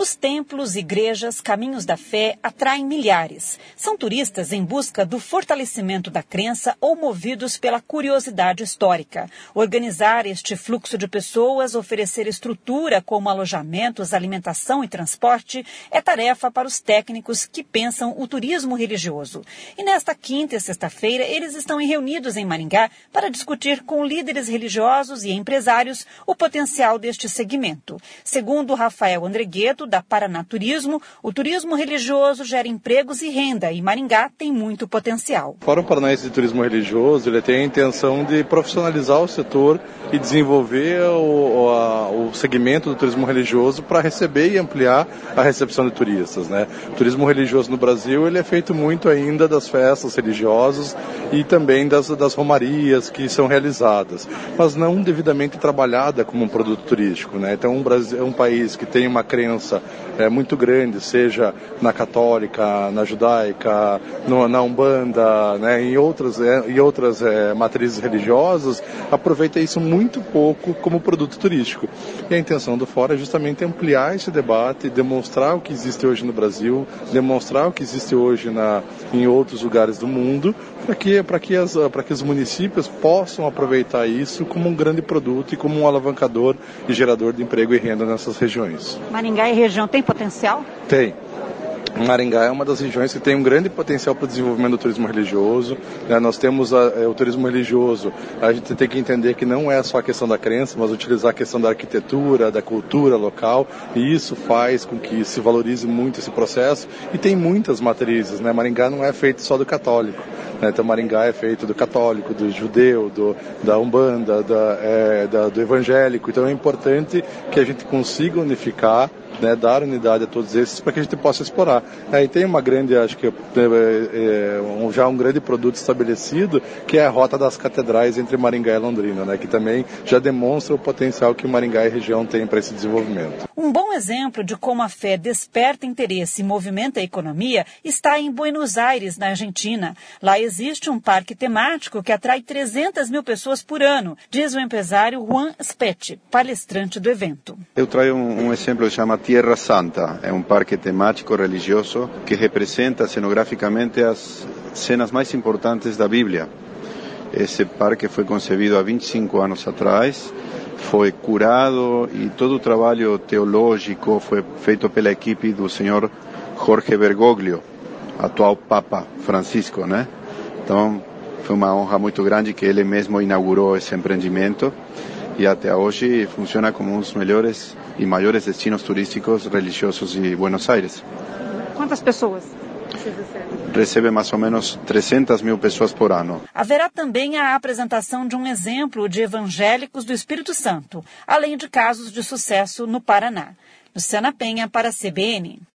Os templos, igrejas, caminhos da fé atraem milhares. São turistas em busca do fortalecimento da crença ou movidos pela curiosidade histórica. Organizar este fluxo de pessoas, oferecer estrutura como alojamentos, alimentação e transporte é tarefa para os técnicos que pensam o turismo religioso. E nesta quinta e sexta-feira, eles estão reunidos em Maringá para discutir com líderes religiosos e empresários o potencial deste segmento. Segundo Rafael Andregueto, da Paraná Turismo, o turismo religioso gera empregos e renda e Maringá tem muito potencial. O Fórum Paranaense de Turismo Religioso ele tem a intenção de profissionalizar o setor e desenvolver o segmento do turismo religioso para receber e ampliar a recepção de turistas, né? O turismo religioso no Brasil ele é feito muito ainda das festas religiosas e também das romarias que são realizadas, mas não devidamente trabalhada como um produto turístico, né? Então o Brasil é um país que tem uma crença muito grande, seja na católica, na judaica, na Umbanda, né, em outras matrizes religiosas, aproveita isso muito pouco como produto turístico. E a intenção do Fórum é justamente ampliar esse debate, demonstrar o que existe hoje no Brasil, demonstrar o que existe hoje em outros lugares do mundo, para que os municípios possam aproveitar isso como um grande produto e como um alavancador e gerador de emprego e renda nessas regiões. Maringá e região tem potencial? Tem. Maringá é uma das regiões que tem um grande potencial para o desenvolvimento do turismo religioso, né? Nós temos o turismo religioso, a gente tem que entender que não é só a questão da crença, mas utilizar a questão da arquitetura, da cultura local, e isso faz com que se valorize muito esse processo, e tem muitas matrizes, né? Maringá não é feito só do católico, né? Então Maringá é feito do católico, do judeu, da Umbanda, do evangélico, então é importante que a gente consiga unificar, né, dar unidade a todos esses para que a gente possa explorar. Aí tem uma grande, acho que já um grande produto estabelecido, que é a Rota das Catedrais entre Maringá e Londrina, né, que também já demonstra o potencial que Maringá e região tem para esse desenvolvimento. Um bom exemplo de como a fé desperta interesse e movimenta a economia está em Buenos Aires, na Argentina. Lá existe um parque temático que atrai 300 mil pessoas por ano, diz o empresário Juan Spetti, palestrante do evento. Eu trago um exemplo que chama Tierra Santa, é um parque temático religioso que representa cenograficamente as cenas mais importantes da Bíblia. Esse parque foi concebido há 25 anos atrás, foi curado e todo o trabalho teológico foi feito pela equipe do senhor Jorge Bergoglio, atual Papa Francisco, né? Então, foi uma honra muito grande que ele mesmo inaugurou esse empreendimento e até hoje funciona como um dos melhores e maiores destinos turísticos religiosos de Buenos Aires. Quantas pessoas? Recebe mais ou menos 300 mil pessoas por ano. Haverá também a apresentação de um exemplo de evangélicos do Espírito Santo, além de casos de sucesso no Paraná. Luciana Penha para a CBN.